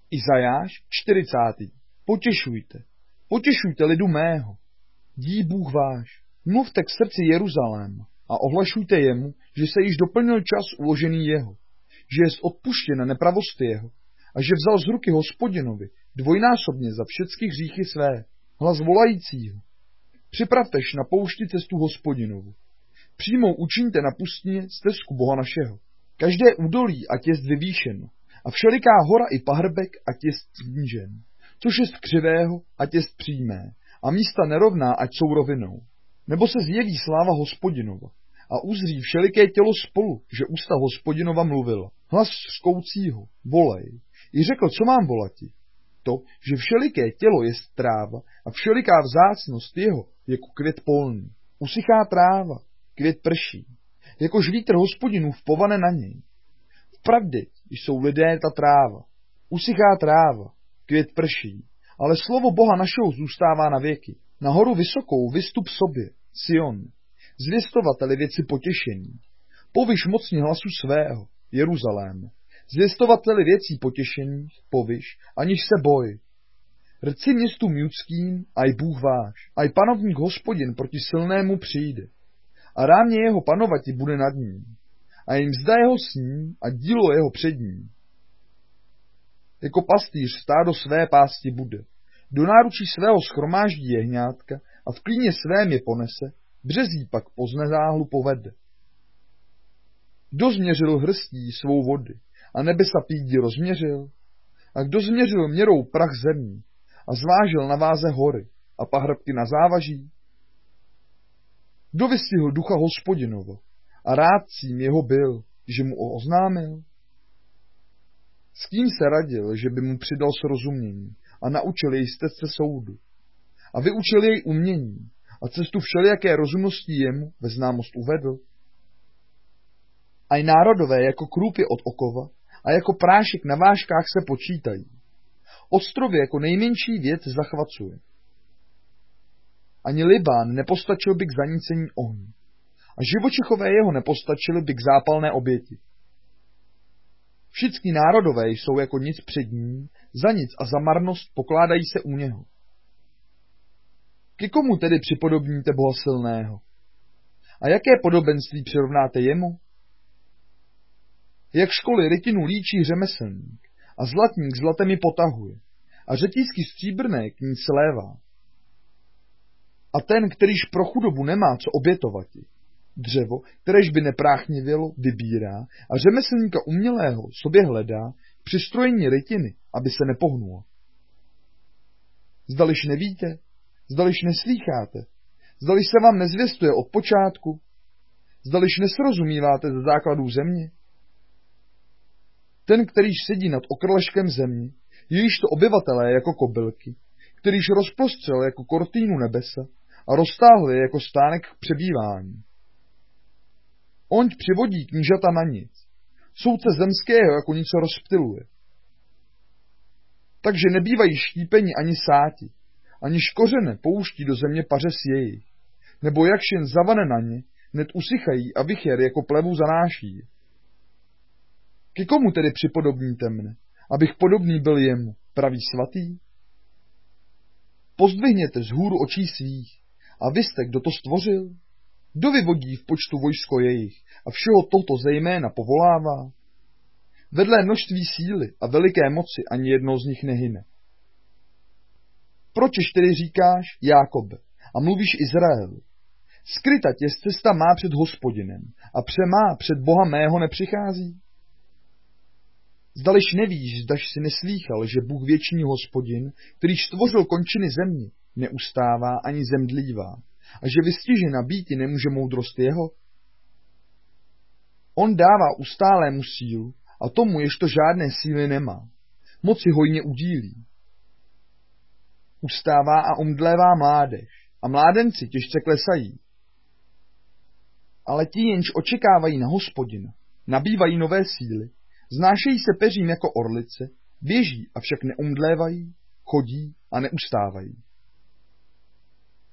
Izajáš 40. Potěšujte lidu mého. Dí Bůh váš. Mluvte k srdci Jeruzaléma a ohlašujte jemu, že se již doplnil čas uložený jeho, že jest odpuštěna nepravosti jeho a že vzal z ruky Hospodinovi dvojnásobně za všechny hříchy své. Hlas volajícího. Připravtež na poušti cestu Hospodinovu. Přímou učiňte na pustině stezku Boha našeho. Každé údolí ať jest vyvýšeno a všeliká hora i pahrbek ať jest snížen. Což jest křivého ať jest přímé a místa nerovná ať jsou rovinou. Nebo se zjeví sláva Hospodinova a uzří všeliké tělo spolu, že ústa Hospodinova mluvila. Hlas vzkoucího, volej. I řekl, co mám volati? To, že všeliké tělo jest tráva a všeliká vzácnost jeho jako květ polný. Usychá tráva, květ prší, jakož vítr Hospodinův povane na něj. Vpravdě jsou lidé ta tráva. Usychá tráva, květ prší, ale slovo Boha našeho zůstává na věky. Na horu vysokou vystup sobě, Sion, zvěstovateli věci potěšení. Povyš mocně hlasu svého, Jeruzaléme. Zvěstovateli věcí potěšení, povyš, aniž se boj. Rci městům judským, aj Bůh váš, aj panovník Hospodin proti silnému přijde. A rámě jeho panovati bude nad ním. A jim mzda jeho s ním a dílo jeho před ním. Jako pastýř stádo své pásti bude. Do náručí svého schromáždí jehňátka a v klíně svém je ponese, březí pak po znezáhlu povede. Kdo změřil hrstí svou vody a nebesa pídi rozměřil? A kdo změřil měrou prach zemí a zvážil na váze hory a pahrbky na závaží? Kdo vystihl ducha Hospodinova a rádcím jeho byl, že mu oznámil? S kým se radil, že by mu přidal srozumění a naučil jej stezce soudu a vyučil jej umění a cestu všelijaké rozumnosti jemu ve známost uvedl? Aj národové jako krůpy od okova a jako prášek na vážkách se počítají. Ostrovy jako nejmenší věc zachvacuje. Ani Libán nepostačil by k zanícení ohni a živočichové jeho nepostačili by k zápalné oběti. Všichni národové jsou jako nic před ním, za nic a za marnost pokládají se u něho. Ke komu tedy připodobníte Boha silného? A jaké podobenství přirovnáte jemu? Jak školy rytinu líčí řemeslník a zlatník zlatem ji potahuje a řetízky stříbrné k ní slévá. A ten, kterýž pro chudobu nemá co obětovati, dřevo, kteréž by nepráchnivělo, vybírá a řemeslníka umělého sobě hledá při strojení rytiny, aby se nepohnulo. Zdališ nevíte, zdališ neslýcháte, zdališ se vám nezvěstuje od počátku, zdališ nesrozumíváte ze základů země. Ten, kterýž sedí nad okrleškem země, jejíž to obyvatelé jako kobylky, kterýž rozprostřel jako kortínu nebesa a roztáhl je jako stánek k přebývání. Onť přivodí knížata na nic, soudce zemského jako něco rozptyluje. Takže nebývají štípeni ani sáti, ani kořene pouští do země pařez jejich, nebo jakž jen zavane na ně, hned usychají a vychér jako plevu zanáší. Ke komu tedy připodobníte mne, abych podobný byl jemu, pravý svatý? Pozdvihněte z hůru očí svých a vy jste, kdo to stvořil? Kdo vyvodí v počtu vojsko jejich a všeho toto zejména povolává? Vedle množství síly a veliké moci ani jednou z nich nehyne. Pročež tedy říkáš, Jákobe, a mluvíš Izraeli? Skryta tě cesta má před Hospodinem a přemá před Boha mého nepřichází? Zdališ nevíš, zdaž si neslýchal, že Bůh věčný Hospodin, kterýž stvořil končiny země, neustává ani zemdlívá, a že vystižena býti nemůže moudrost jeho? On dává ustálému sílu a tomu, ježto žádné síly nemá. Moci hojně udílí. Ustává a omdlévá mládež a mládenci těžce klesají. Ale ti, jenž očekávají na Hospodina, nabývají nové síly, znášejí se peřím jako orlice, běží, avšak neumdlévají, chodí a neustávají.